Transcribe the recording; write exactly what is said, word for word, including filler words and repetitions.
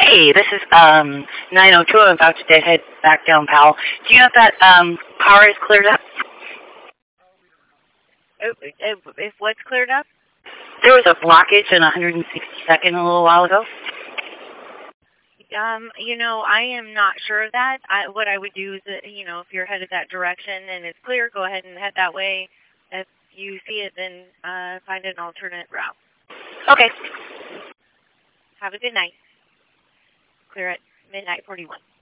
Hey, this is um nine oh two. I'm about to head back down Powell. Do you know if that um car is cleared up? If, if, if what's cleared up? There was a blockage in one hundred sixty-second a little while ago. Um, you know, I am not sure of that. I, what I would do is, that, you know, if you're headed that direction and it's clear, go ahead and head that way. If you see it, then uh, find an alternate route. Okay. Have a good night. Clear at midnight forty-one.